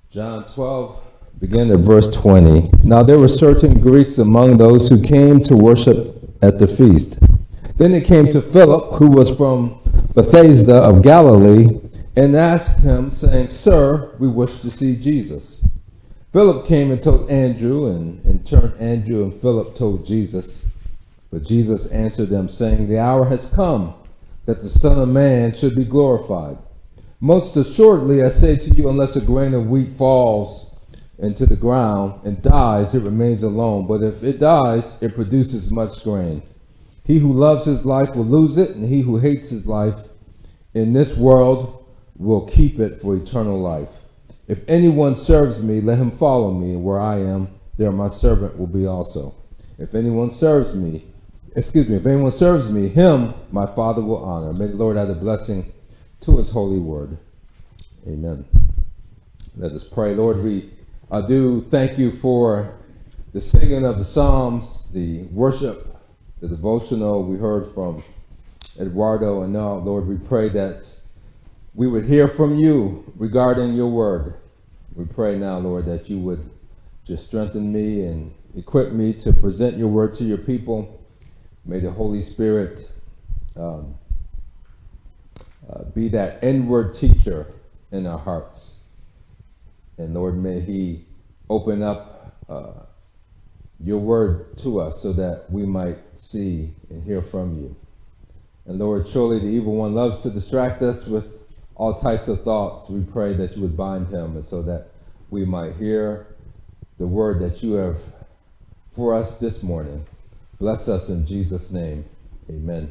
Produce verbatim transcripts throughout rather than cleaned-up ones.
John twelve, begin at verse twenty. Now there were certain Greeks among those who came to worship at the feast. Then it came to Philip, who was from Bethsaida of Galilee, and asked him, saying, Sir, we wish to see Jesus. Philip came and told Andrew, and in turn Andrew and Philip told Jesus. But Jesus answered them, saying, The hour has come that the Son of Man should be glorified. Most assuredly, I say to you, unless a grain of wheat falls into the ground and dies, it remains alone. But if it dies, it produces much grain. He who loves his life will lose it, and he who hates his life in this world will keep it for eternal life. If anyone serves me, let him follow me, and where I am, there my servant will be also. If anyone serves me, excuse me, if anyone serves me, him my Father will honor. May the Lord add a blessing to his holy word. Amen. Let us pray. Lord, we uh, do thank you for the singing of the Psalms, the worship, the devotional we heard from Eduardo. And now, Lord, we pray that we would hear from you regarding your word. We pray now, Lord, that you would just strengthen me and equip me to present your word to your people. May the Holy Spirit um, Uh, be that inward teacher in our hearts. And Lord, may he open up uh, your word to us so that we might see and hear from you. And Lord, surely the evil one loves to distract us with all types of thoughts. We pray that you would bind him, and so that we might hear the word that you have for us this morning. Bless us in Jesus' name. Amen.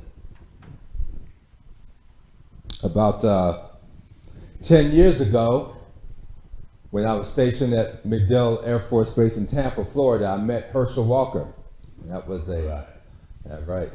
About uh, ten years ago, when I was stationed at MacDill Air Force Base in Tampa, Florida, I met Herschel Walker. That was a, uh, yeah, right.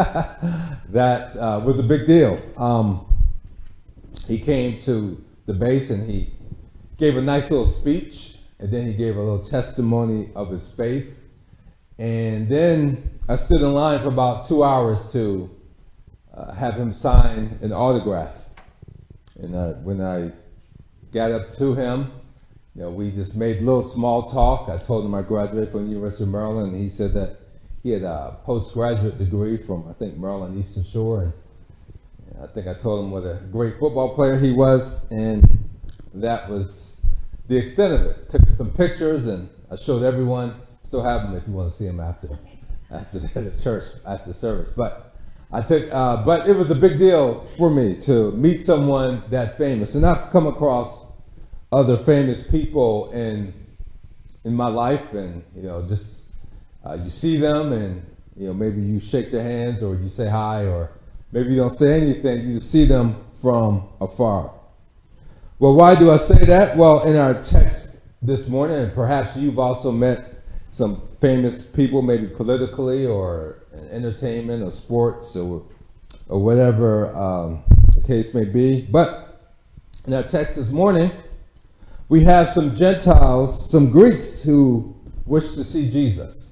that uh, was a big deal. Um, he came to the base and he gave a nice little speech, and then he gave a little testimony of his faith. And then I stood in line for about two hours to Uh, have him sign an autograph. And uh, when I got up to him, you know, we just made a little small talk. I told him I graduated from the University of Maryland, and he said that he had a postgraduate degree from, I think, Maryland Eastern Shore. And, and I think I told him what a great football player he was, and that was the extent of it. Took some pictures, and I showed everyone. Still have them if you want to see them after, after the church, after service. But I took, uh, but it was a big deal for me to meet someone that famous, and I've come across other famous people in in my life, and you know, just uh, you see them, and you know, maybe you shake their hands, or you say hi, or maybe you don't say anything. You just see them from afar. Well, why do I say that? Well, in our text this morning, and perhaps you've also met some famous people, maybe politically or in entertainment or sports or or whatever um, the case may be. But in our text this morning, we have some Gentiles, some Greeks who wish to see Jesus.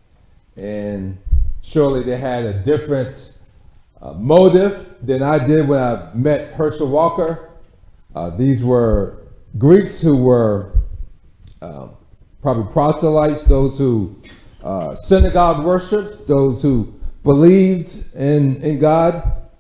And surely they had a different uh, motive than I did when I met Herschel Walker. Uh, these were Greeks who were um, probably proselytes, those who uh, synagogue worships, those who believed in, in God,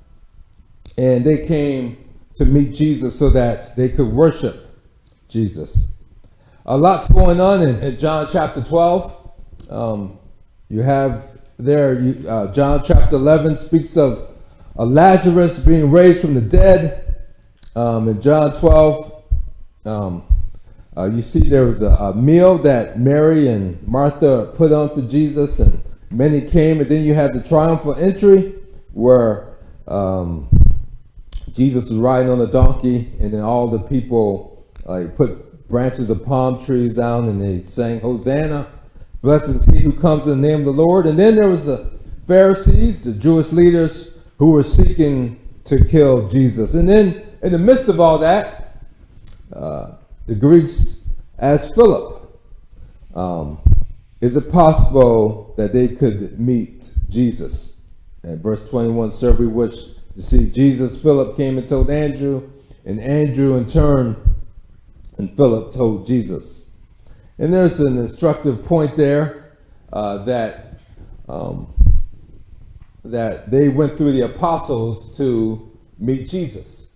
and they came to meet Jesus so that they could worship Jesus. A lot's going on in, in John chapter twelve. Um, you have there, you, uh, John chapter eleven speaks of uh, Lazarus being raised from the dead. Um, in John twelve, um, Uh, you see there was a, a meal that Mary and Martha put on for Jesus, and many came. And then you have the triumphal entry where um, Jesus was riding on a donkey, and then all the people uh, put branches of palm trees down, and they sang, Hosanna, blessed is he who comes in the name of the Lord. And then there was the Pharisees, the Jewish leaders, who were seeking to kill Jesus. And then in the midst of all that, uh, the Greeks asked Philip, um, is it possible that they could meet Jesus? And verse twenty-one, sir, we wish to see Jesus. Philip came and told Andrew, and Andrew in turn And Philip told Jesus. And there's an instructive point there uh, that um, that they went through the apostles to meet Jesus.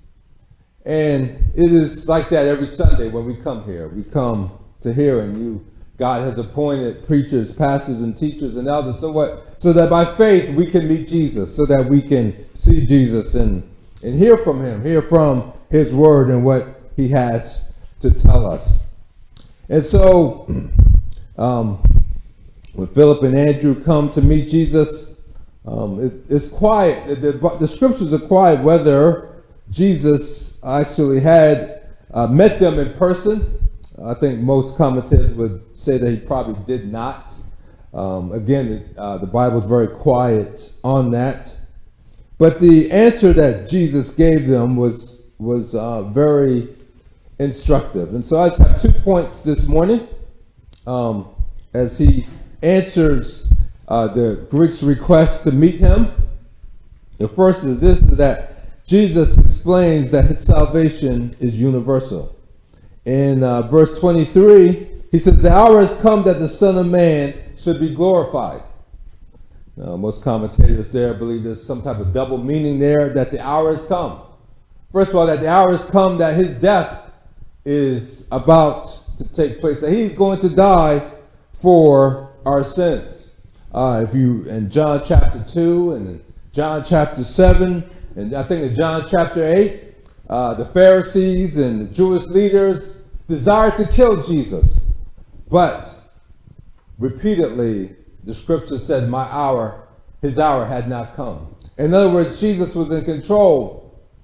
And it is like that every Sunday when we come here. We come to hear, and you, God has appointed preachers, pastors, and teachers and elders, so what? So that by faith we can meet Jesus, so that we can see Jesus and, and hear from him, hear from his word and what he has to tell us. And so um, when Philip and Andrew come to meet Jesus, um, it, it's quiet. The, the, the scriptures are quiet whether Jesus actually had uh, met them in person. I think most commentators would say that he probably did not. Um, again, uh, the Bible is very quiet on that. But the answer that Jesus gave them was, was uh, very instructive. And so I just have two points this morning um, as he answers uh, the Greeks' request to meet him. The first is this, is that Jesus explains that his salvation is universal. In uh, verse twenty-three, he says, the hour has come that the Son of Man should be glorified. Now, most commentators there believe there's some type of double meaning there, that the hour has come. First of all, that the hour has come that his death is about to take place, that he's going to die for our sins. Uh, if you, in John chapter two and in John chapter seven, and I think in John chapter eight, uh, the Pharisees and the Jewish leaders desired to kill Jesus. But repeatedly, the scripture said, my hour, his hour had not come. In other words, Jesus was in control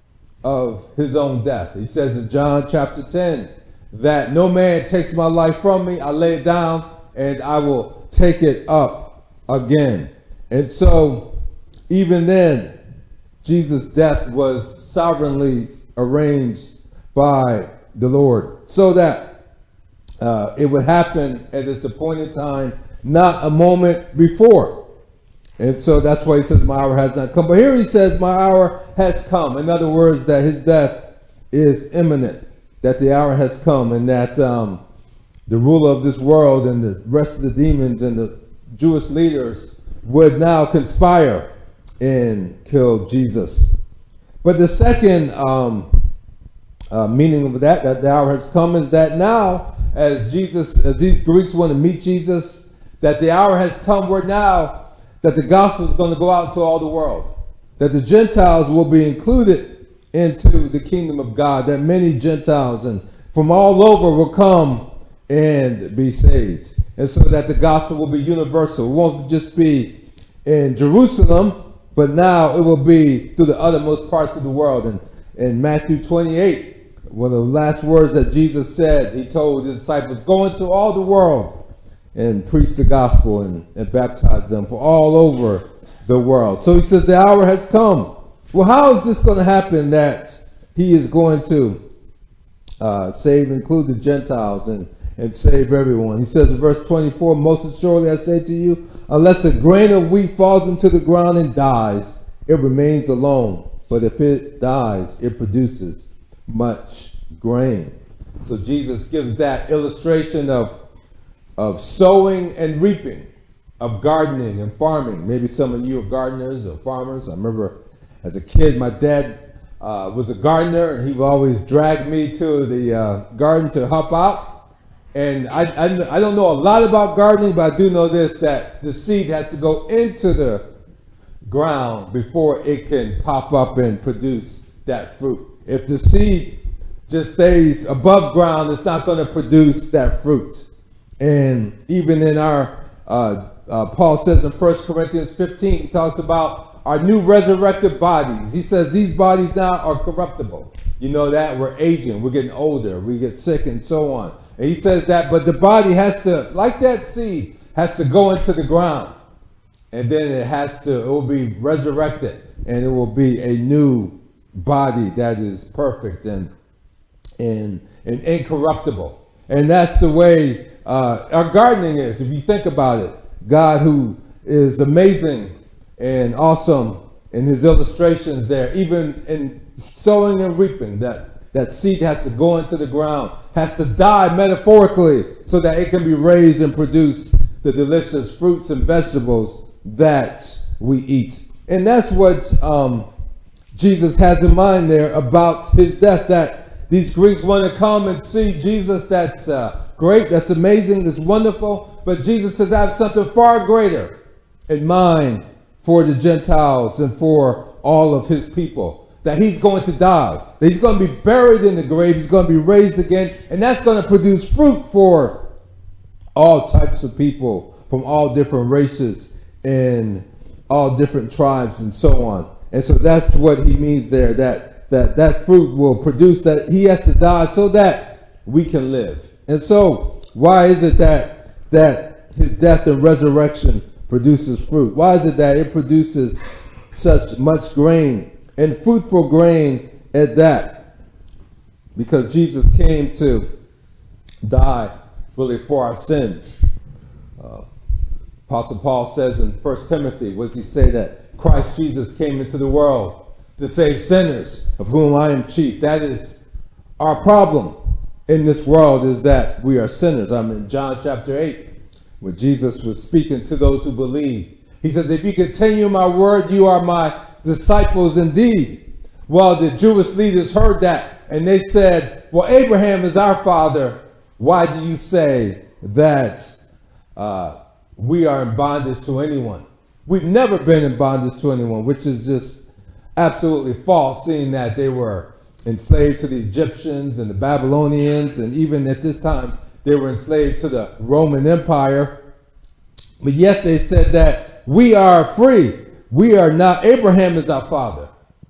of his own death. He says in John chapter ten that no man takes my life from me. I lay it down and I will take it up again. And so even then, Jesus' death was sovereignly arranged by the Lord so that uh, it would happen at its appointed time, not a moment before. And so that's why he says, my hour has not come. But here he says, my hour has come. In other words, that his death is imminent, that the hour has come, and that um, the ruler of this world and the rest of the demons and the Jewish leaders would now conspire and kill Jesus. But the second um, uh, meaning of that, that the hour has come, is that now, as Jesus, as these Greeks want to meet Jesus, that the hour has come where now that the gospel is going to go out to all the world, that the Gentiles will be included into the kingdom of God, that many Gentiles and from all over will come and be saved. And so that the gospel will be universal. It won't just be in Jerusalem, but now it will be through the uttermost parts of the world. And in Matthew twenty-eight, one of the last words that Jesus said, he told his disciples, go into all the world and preach the gospel and, and baptize them for all over the world. So he says the hour has come. Well, how is this going to happen that he is going to uh, save, include the Gentiles and, and save everyone? He says in verse twenty-four, most assuredly I say to you, unless a grain of wheat falls into the ground and dies, it remains alone. But if it dies, it produces much grain. So Jesus gives that illustration of of sowing and reaping, of gardening and farming. Maybe some of you are gardeners or farmers. I remember as a kid, my dad uh, was a gardener, and he would always drag me to the uh, garden to help out. And I, I, I don't know a lot about gardening, but I do know this, that the seed has to go into the ground before it can pop up and produce that fruit. If the seed just stays above ground, it's not going to produce that fruit. And even in our, uh, uh, Paul says in First Corinthians fifteen, he talks about our new resurrected bodies. He says these bodies now are corruptible. You know that we're aging, we're getting older, we get sick and so on. And he says that, but the body has to, like that seed, has to go into the ground. And then it has to, it will be resurrected, and it will be a new body that is perfect and, and, and incorruptible. And that's the way uh, our gardening is. If you think about it, God, who is amazing and awesome in his illustrations there, even in sowing and reaping, that that seed has to go into the ground, has to die metaphorically so that it can be raised and produce the delicious fruits and vegetables that we eat. And that's what um, Jesus has in mind there about his death, that these Greeks want to come and see Jesus. That's uh, great, that's amazing, that's wonderful. But Jesus says, I have something far greater in mind for the Gentiles and for all of his people. That he's going to die, that he's going to be buried in the grave, he's going to be raised again, and that's going to produce fruit for all types of people from all different races and all different tribes and so on. And so that's what he means there, that that, that fruit will produce, that he has to die so that we can live. And so why is it that that his death and resurrection produces fruit? Why is it that it produces such much grain, and fruitful grain at that? Because Jesus came to die really for our sins. Uh, Apostle Paul says in First Timothy, what does he say? That Christ Jesus came into the world to save sinners, of whom I am chief. That is our problem in this world, is that we are sinners. I'm in John chapter eight, where Jesus was speaking to those who believed. He says, if you continue my word, you are my disciples indeed. Well, the Jewish leaders heard that, and they said, well, Abraham is our father. Why do you say that uh, we are in bondage to anyone? We've never been in bondage to anyone, which is just absolutely false, seeing that they were enslaved to the Egyptians and the Babylonians, and even at this time, they were enslaved to the Roman Empire. But yet they said that we are free. We are not, Abraham is our father.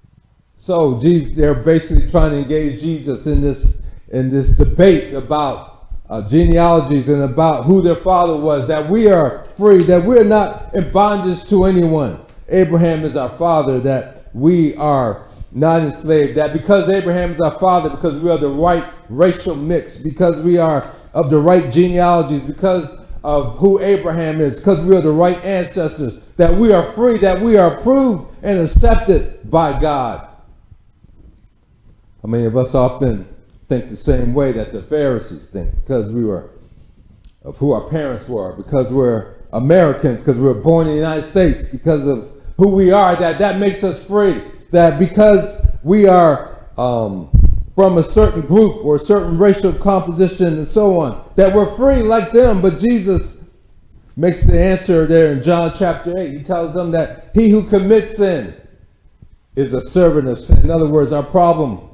So Jesus, they're basically trying to engage Jesus in this in this debate about uh, genealogies and about who their father was, that we are free, that we're not in bondage to anyone. Abraham is our father, that we are not enslaved, that because Abraham is our father, because we are the right racial mix, because we are of the right genealogies, because of who Abraham is, because we are the right ancestors, that we are free, that we are approved and accepted by God. How many of us often think the same way that the Pharisees think, because we were of who our parents were, because we're Americans, because we were born in the United States, because of who we are, that that makes us free, that because we are um, from a certain group or a certain racial composition and so on, that we're free like them. But Jesus makes the answer there in John chapter eight. He tells them that he who commits sin is a servant of sin. In other words, our problem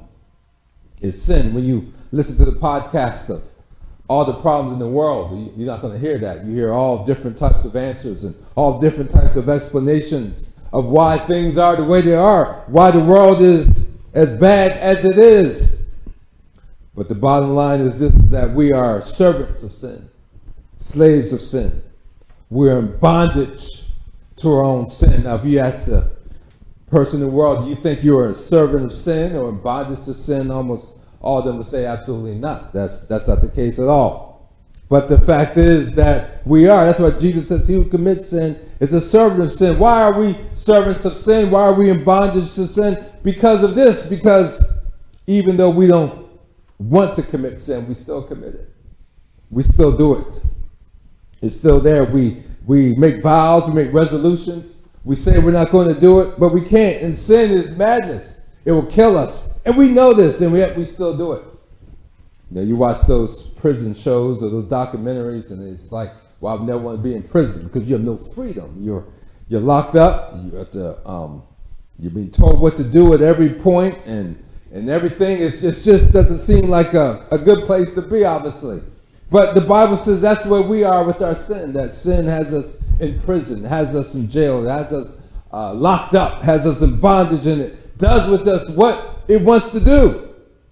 is sin. When you listen to the podcast of all the problems in the world, you're not going to hear that. You hear all different types of answers and all different types of explanations of why things are the way they are, why the world is as bad as it is. But the bottom line is this, is that we are servants of sin, slaves of sin. We're in bondage to our own sin. Now, if you ask the person in the world, do you think you're a servant of sin or in bondage to sin? Almost all of them would say absolutely not. That's, that's not the case at all. But the fact is that we are. That's why Jesus says he who commits sin is a servant of sin. Why are we servants of sin? Why are we in bondage to sin? Because of this. Because even though we don't want to commit sin, we still commit it. We still do it. It's still there. We we make vows, we make resolutions. We say we're not going to do it, but we can't. And sin is madness. It will kill us. And we know this, and yet we still do it. You know, you watch those prison shows or those documentaries, and it's like, well, I never want to be in prison because you have no freedom. You're you're locked up. You have to um, you're being told what to do at every point, and and everything. It's just just doesn't seem like a, a good place to be, obviously. But the Bible says that's where we are with our sin. That sin has us in prison, has us in jail, has us uh, locked up, has us in bondage, and it does with us what it wants to do.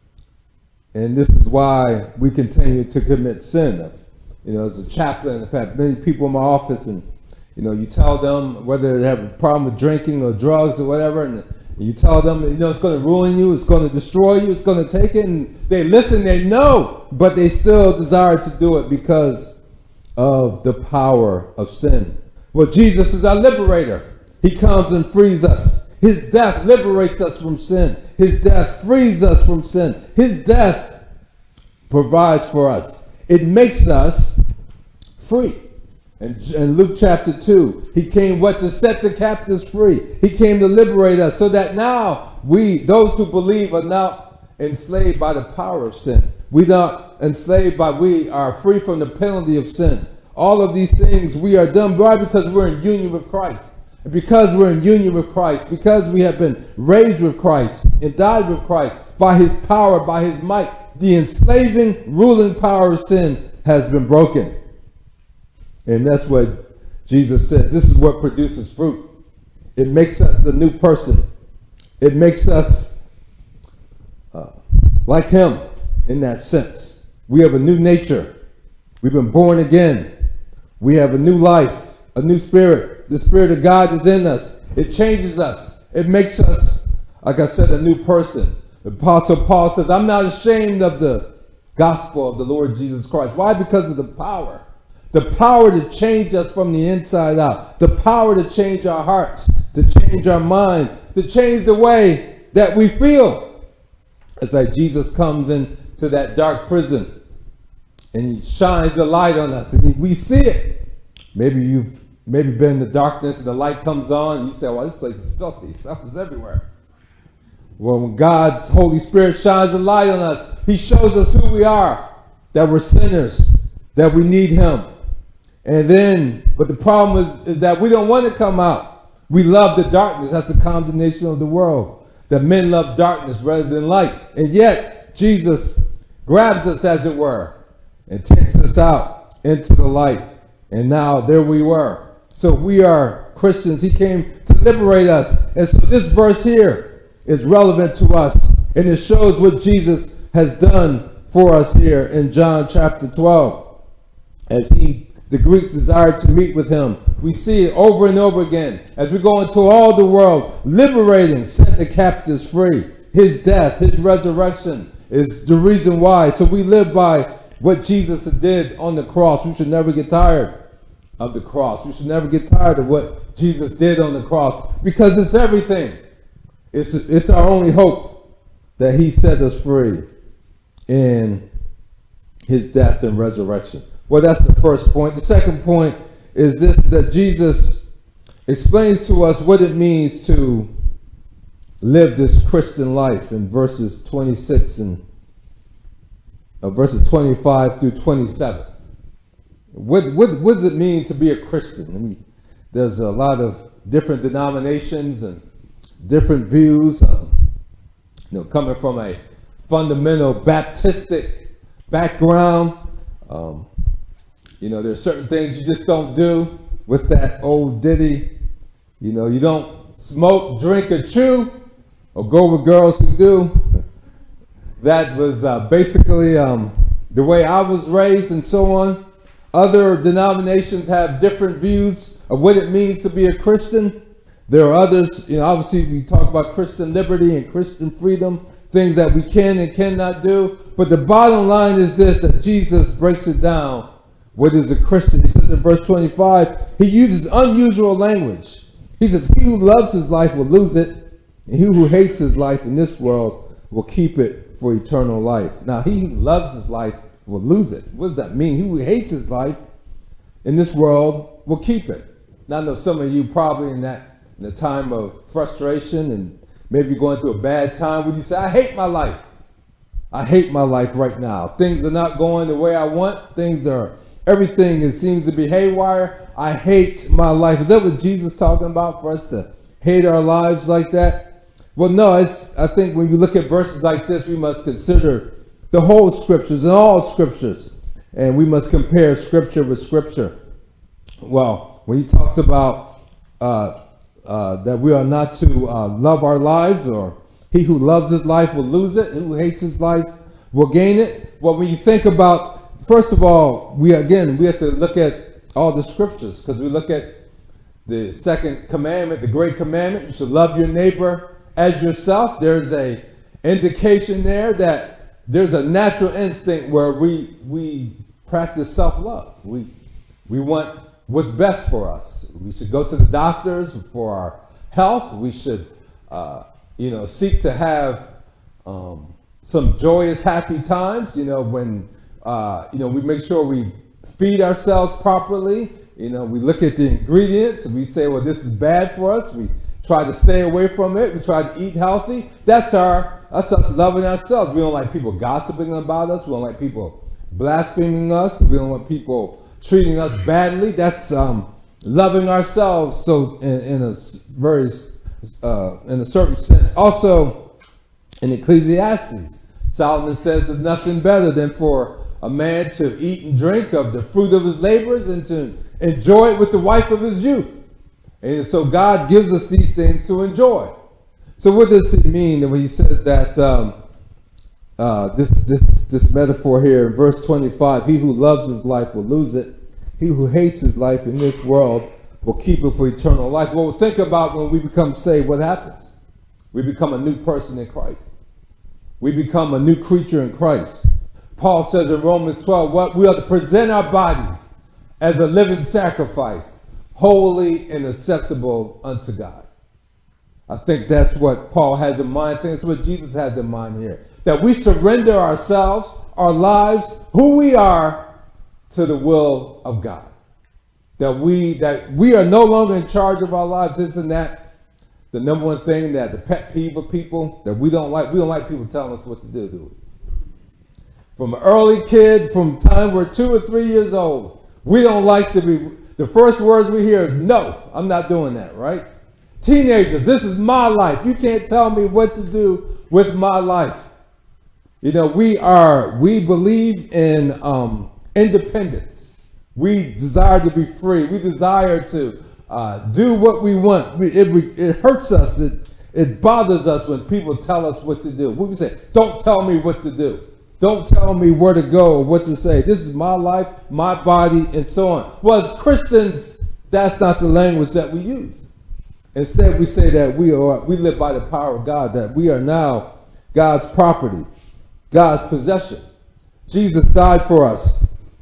And this is why we continue to commit sin. You know, as a chaplain, in fact, many people in my office, and you know, you tell them whether they have a problem with drinking or drugs or whatever, and you tell them, you know, it's going to ruin you, it's going to destroy you, it's going to take it, and they listen, they know, but they still desire to do it because of the power of sin. Well, Jesus is our liberator. He comes and frees us. His death liberates us from sin. His death frees us from sin. His death provides for us. It makes us free. And in Luke chapter two, he came what? To set the captives free. He came to liberate us so that now we, those who believe, are not enslaved by the power of sin. We not enslaved by, we are free from the penalty of sin. All of these things we are done by because we're in union with Christ. And because we're in union with Christ, because we have been raised with Christ and died with Christ, by his power, by his might, the enslaving, ruling power of sin has been broken. And that's what Jesus says. This is what produces fruit. It makes us a new person. It makes us uh, like him in that sense. We have a new nature. We've been born again. We have a new life, a new spirit. The Spirit of God is in us. It changes us. It makes us, like I said, a new person. The Apostle Paul says, I'm not ashamed of the gospel of the Lord Jesus Christ. Why? Because of the power. The power to change us from the inside out. The power to change our hearts, to change our minds, to change the way that we feel. It's like Jesus comes into that dark prison and he shines the light on us and we see it. Maybe you've maybe been in the darkness and the light comes on and you say, well, this place is filthy. Stuff is everywhere. Well, when God's Holy Spirit shines a light on us, he shows us who we are, that we're sinners, that we need him. And then, but the problem is, is that we don't want to come out. We love the darkness. That's the condemnation of the world. That men love darkness rather than light. And yet, Jesus grabs us, as it were, and takes us out into the light. And now, there we were. So we are Christians. He came to liberate us. And so this verse here is relevant to us. And it shows what Jesus has done for us here in John chapter twelve. As he The Greeks desired to meet with him. We see it over and over again as we go into all the world, liberating, set the captives free. His death, his resurrection is the reason why. So we live by what Jesus did on the cross. We should never get tired of the cross. We should never get tired of what Jesus did on the cross because it's everything. It's, it's our only hope that he set us free in his death and resurrection. Well, that's the first point. The second point is this, that Jesus explains to us what it means to live this Christian life in verses twenty-six and uh, verses twenty-five through twenty-seven. What, what, what does it mean to be a Christian? I mean, there's a lot of different denominations and different views, uh, you know, coming from a fundamental Baptistic background. Um, You know, there's certain things you just don't do. What's that old ditty? You know, you don't smoke, drink, or chew, or go with girls who do. That was uh, basically um, the way I was raised and so on. Other denominations have different views of what it means to be a Christian. There are others, you know, obviously we talk about Christian liberty and Christian freedom, things that we can and cannot do. But the bottom line is this, that Jesus breaks it down. What is a Christian? He says in verse twenty-five, he uses unusual language. He says, he who loves his life will lose it, and he who hates his life in this world will keep it for eternal life. Now, he who loves his life will lose it. What does that mean? He who hates his life in this world will keep it. Now, I know some of you probably in that in the time of frustration and maybe going through a bad time, would you say, I hate my life. I hate my life right now. Things are not going the way I want. Things are Everything it seems to be haywire. I hate my life. Is that what Jesus is talking about, for us to hate our lives like that? Well, no, it's, I think when you look at verses like this, we must consider the whole scriptures and all scriptures. And we must compare scripture with scripture. Well, when he talks about uh, uh, that we are not to uh, love our lives, or he who loves his life will lose it, and who hates his life will gain it. Well, when you think about, first of all, we again, we have to look at all the scriptures, because we look at the second commandment, the great commandment, you should love your neighbor as yourself. There's a indication there that there's a natural instinct where we we practice self-love. We we want what's best for us. We should go to the doctors for our health. We should uh, you know, seek to have um, some joyous, happy times. You know, when uh, you know we make sure we feed ourselves properly. You know, we look at the ingredients and we say, well, this is bad for us. We try to stay away from it. We try to eat healthy. That's our that's us loving ourselves. We don't like people gossiping about us. We don't like people blaspheming us. We don't want people treating us badly. That's um, loving ourselves. So in, in a very uh, in a certain sense. Also in Ecclesiastes, Solomon says there's nothing better than for a man to eat and drink of the fruit of his labors and to enjoy it with the wife of his youth. And so God gives us these things to enjoy. So what does it mean when he says that um, uh, this, this, this metaphor here in verse twenty-five, he who loves his life will lose it. He who hates his life in this world will keep it for eternal life. Well, think about when we become saved, what happens? We become a new person in Christ. We become a new creature in Christ. Paul says in Romans twelve, what we are to present our bodies as a living sacrifice, holy and acceptable unto God. I think that's what Paul has in mind. I think that's what Jesus has in mind here. That we surrender ourselves, our lives, who we are, to the will of God. That we that we are no longer in charge of our lives. Isn't that the number one thing, that the pet peeve of people that we don't like? We don't like people telling us what to do, do we? From an early kid, from time we're two or three years old, we don't like to be, the first words we hear is, no, I'm not doing that, right? Teenagers, this is my life. You can't tell me what to do with my life. You know, we are, we believe in um, independence. We desire to be free. We desire to uh, do what we want. We, it, it hurts us. It, it bothers us when people tell us what to do. We say, don't tell me what to do. Don't tell me where to go or what to say. This is my life, my body, and so on. Well, as Christians, that's not the language that we use. Instead, we say that we are we live by the power of God, that we are now God's property, God's possession. Jesus died for us.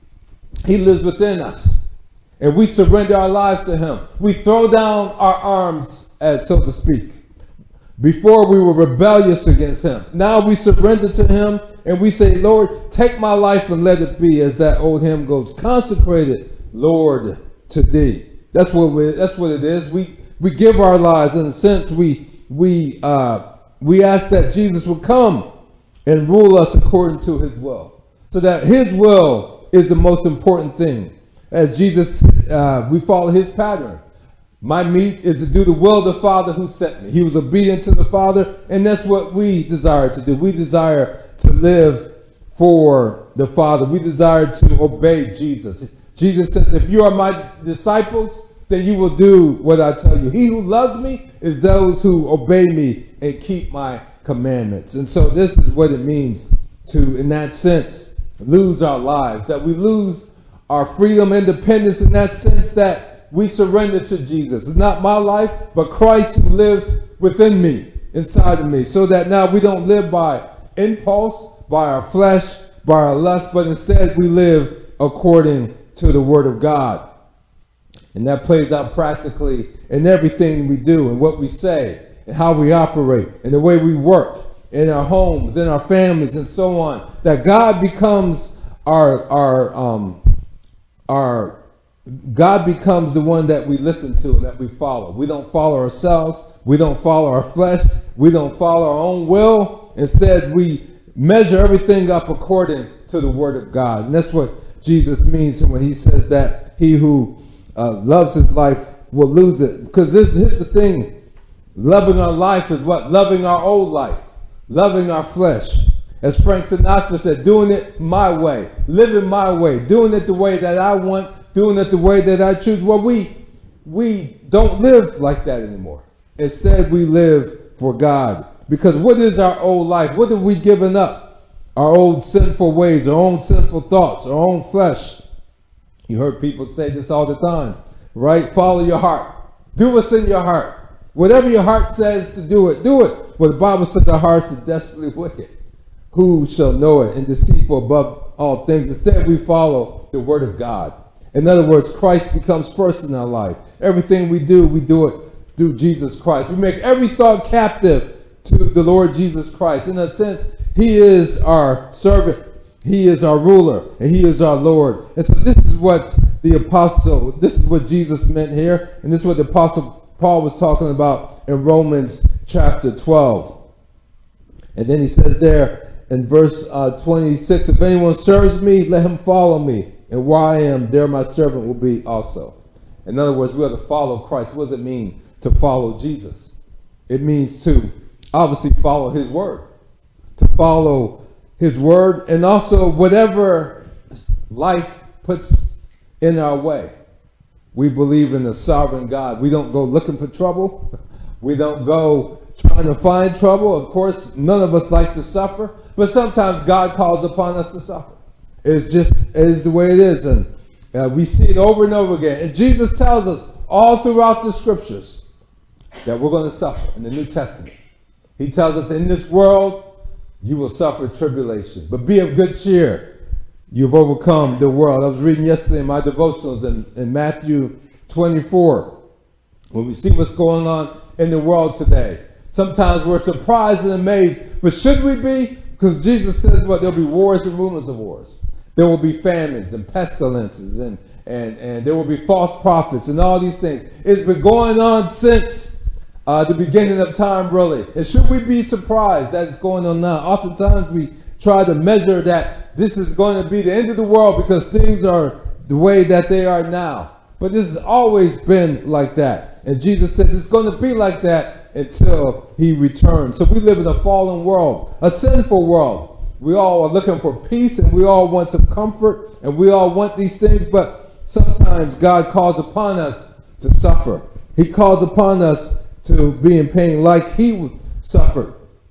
He lives within us. And we surrender our lives to him. We throw down our arms, as so to speak. Before we were rebellious against him. Now we surrender to him and we say, Lord, take my life and let it be, as that old hymn goes, consecrated, Lord, to thee. That's what we that's what it is. We we give our lives. In a sense, we we uh, we ask that Jesus will come and rule us according to his will. So that his will is the most important thing. As Jesus, uh, we follow his pattern. My meat is to do the will of the Father who sent me. He was obedient to the Father, and that's what we desire to do. We desire to live for the Father. We desire to obey Jesus. Jesus says, if you are my disciples, then you will do what I tell you. He who loves me is those who obey me and keep my commandments. And so this is what it means to, in that sense, lose our lives. That we lose our freedom, independence, in that sense that we surrender to Jesus. It's not my life, but Christ who lives within me, inside of me. So that now we don't live by impulse, by our flesh, by our lust, but instead we live according to the word of God. And that plays out practically in everything we do and what we say and how we operate and the way we work in our homes, in our families, and so on. That God becomes our, our, um, our, God becomes the one that we listen to and that we follow. We don't follow ourselves. We don't follow our flesh. We don't follow our own will. Instead, we measure everything up according to the word of God. And that's what Jesus means when he says that he who uh, loves his life will lose it. Because this, here's the thing. Loving our life is what? Loving our old life. Loving our flesh. As Frank Sinatra said, doing it my way. Living my way. Doing it the way that I want. Doing it the way that I choose. Well, we, we don't live like that anymore. Instead, we live for God. Because what is our old life? What have we given up? Our old sinful ways, our own sinful thoughts, our own flesh. You heard people say this all the time, right? Follow your heart. Do what's in your heart. Whatever your heart says to do it, do it. Well, the Bible says our hearts are desperately wicked. Who shall know it? And deceitful above all things. Instead, we follow the word of God. In other words, Christ becomes first in our life. Everything we do, we do it through Jesus Christ. We make every thought captive to the Lord Jesus Christ. In a sense, he is our servant, he is our ruler, and he is our Lord. And so this is what the apostle, this is what Jesus meant here, and this is what the apostle Paul was talking about in Romans chapter twelve. And then he says there in verse uh, twenty-six, if anyone serves me, let him follow me. And where I am, there my servant will be also. In other words, we are to follow Christ. What does it mean to follow Jesus? It means to obviously follow his word. To follow his word, and also whatever life puts in our way. We believe in the sovereign God. We don't go looking for trouble. We don't go trying to find trouble. Of course, none of us like to suffer, but sometimes God calls upon us to suffer. It's just, it is the way it is, and uh, we see it over and over again. And Jesus tells us all throughout the scriptures that we're going to suffer in the New Testament. He tells us in this world, you will suffer tribulation, but be of good cheer. You've overcome the world. I was reading yesterday in my devotionals in, in Matthew twenty-four. When we see what's going on in the world today, sometimes we're surprised and amazed, but should we be? Because Jesus says, what, there'll be wars and rumors of wars. There will be famines and pestilences, and, and, and there will be false prophets and all these things. It's been going on since uh, the beginning of time, really. And should we be surprised that it's going on now? Oftentimes we try to measure that this is going to be the end of the world because things are the way that they are now. But this has always been like that. And Jesus says it's going to be like that until he returns. So we live in a fallen world, a sinful world. We all are looking for peace, and we all want some comfort, and we all want these things, but sometimes God calls upon us to suffer. He calls upon us to be in pain like he suffered.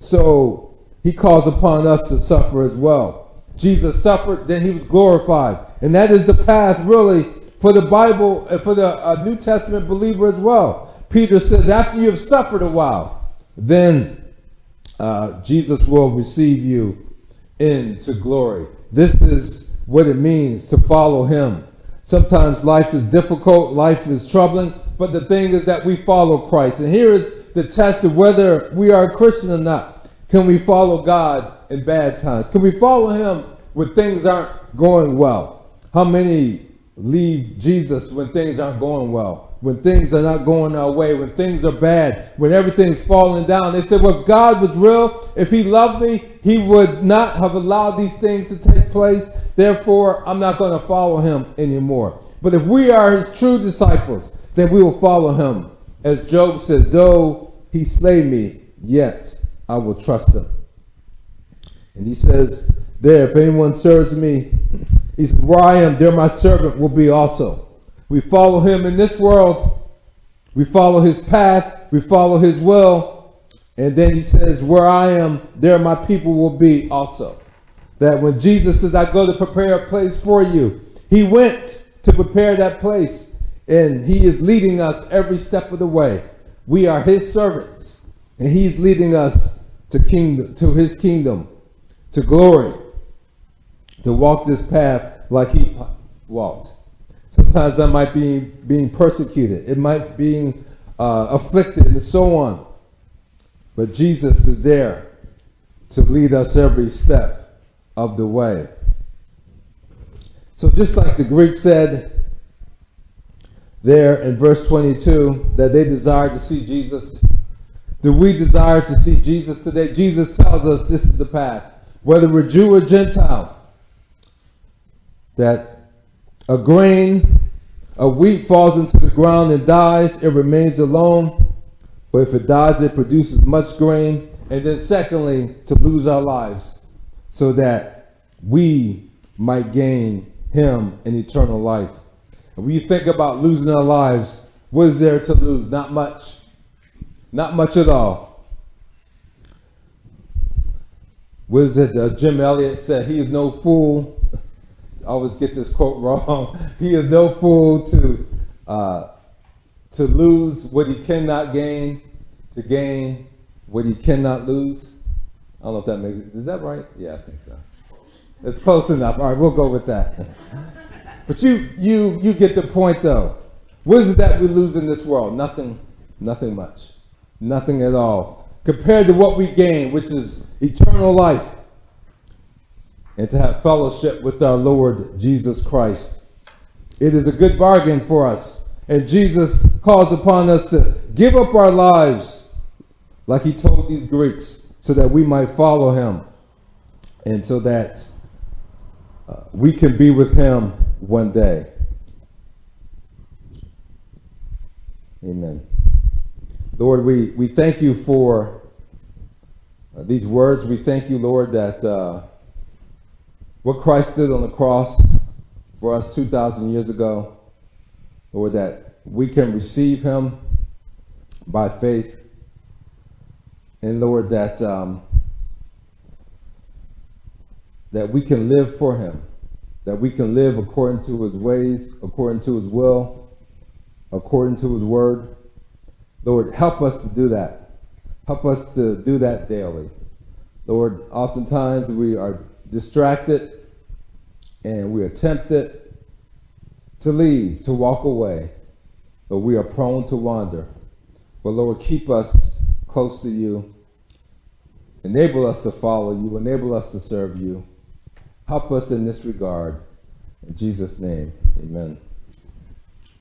So he calls upon us to suffer as well. Jesus suffered, then he was glorified. And that is the path, really, for the Bible, and for the uh, New Testament believer as well. Peter says, after you have suffered a while, then uh, Jesus will receive you into glory. This is what it means to follow him. Sometimes life is difficult, life is troubling, but the thing is that we follow Christ. And here is the test of whether we are a Christian or not. Can we follow God in bad times? Can we follow him when things aren't going well? How many leave Jesus when things aren't going well? When things are not going our way, when things are bad, when everything's falling down. They said, well, if God was real, if he loved me, he would not have allowed these things to take place. Therefore, I'm not going to follow him anymore. But if we are his true disciples, then we will follow him. As Job says, though he slay me, yet I will trust him. And he says there, if anyone serves me, he says, where I am, there my servant will be also. We follow him in this world. We follow his path. We follow his will. And then he says, where I am, there my people will be also. That when Jesus says, I go to prepare a place for you, he went to prepare that place. And he is leading us every step of the way. We are his servants. And he's leading us to kingdom, to his kingdom, to glory, to walk this path like he walked. Sometimes that might be being persecuted. It might be being uh, afflicted and so on. But Jesus is there to lead us every step of the way. So just like the Greek said there in verse twenty-two, that they desired to see Jesus, do we desire to see Jesus today? Jesus tells us this is the path. Whether we're Jew or Gentile, that a grain of wheat falls into the ground and dies, it remains alone. But if it dies, it produces much grain. And then secondly, to lose our lives so that we might gain him in eternal life. And when you think about losing our lives, what is there to lose? Not much. Not much at all. What is it? Uh, Jim Elliott said, he is no fool. I always get this quote wrong. He is no fool to uh, to lose what he cannot gain, to gain what he cannot lose. I don't know if that makes it. Is that right? Yeah, I think so. It's close enough. All right, we'll go with that. But you you you get the point though. What is it that we lose in this world? Nothing Nothing much. Nothing at all. Compared to what we gain, which is eternal life. And to have fellowship with our Lord Jesus Christ. It is a good bargain for us. And Jesus calls upon us to give up our lives, like he told these Greeks, so that we might follow him. And so that uh, we can be with him one day. Amen. Lord, we, we thank you for uh, these words. We thank you, Lord, that uh, what Christ did on the cross for us two thousand years ago, Lord, that we can receive him by faith. And Lord, that um, that we can live for him, that we can live according to his ways, according to his will, according to his word. Lord, help us to do that. Help us to do that daily. Lord, oftentimes we are distracted and we are tempted to leave, to walk away, but we are prone to wander. But Lord, keep us close to you. Enable us to follow you. Enable us to serve you. Help us in this regard. In Jesus' name, amen.